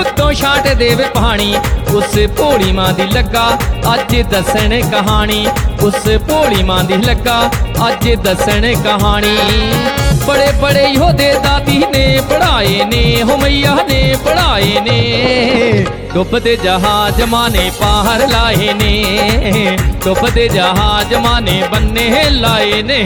हथों छाट देवे पानी उस भोली मां दी लगा अज दसन कहानी उस भोली मां दी लगा अज दसन कहानी बड़े बड़े योधे दादी ने पढ़ाए ने हो मैया ने पढ़ाए ने डुबदे जहाज माने पार लाए ने डुबदे जहाज माने बन्ने लाए ने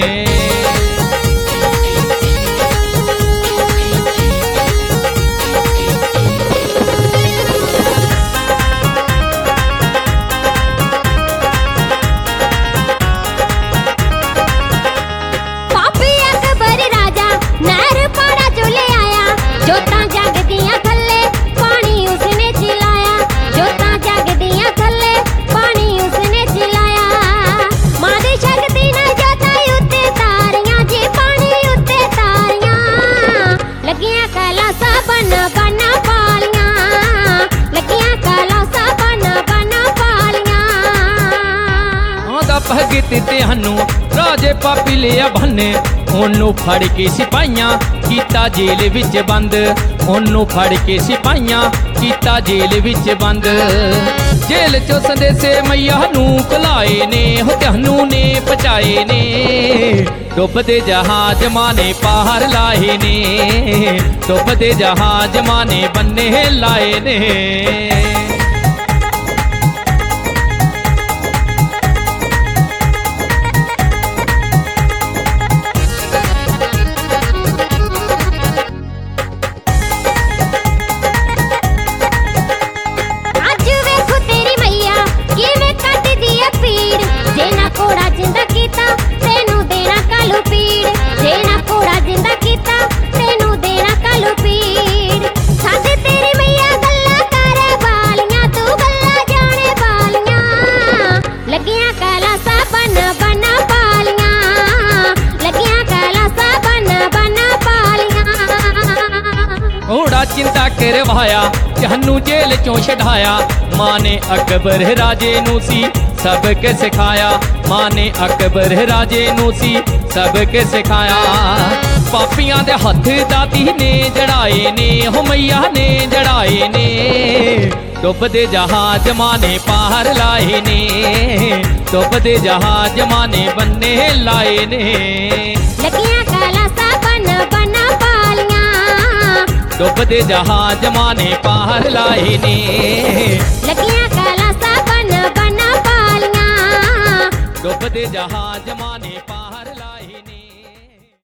भगत तेहानू राजे पापी लिया भन्ने ओनू फड़ के सिपाहियां कीता जेल विच बंद ओनू फड़ के सिपाहियां कीता जेल विच बंद जेल चो संदेसे मैया नू भुलाए ने हो तेहानू ने पहुंचाए ने डुबदे जहाज माने पार लाए ने डुबदे जहाज माने बन्ने लाए ने चिंता करवाया तेहानू जेल चों छड़ाया मां ने अकबर राजे नू सी सबक सिखाया मां ने अकबर राजे नू सी सबक सिखाया पापियां दे हथ दाती ने जड़ाए ने हो मैया ने जड़ाए ने डुबदे जहाज माने पार लाए ने डुबदे जहाज माने बन्ने लाए ने डुबदे जहाज माने पार लाए ने डुबदे जहाज माने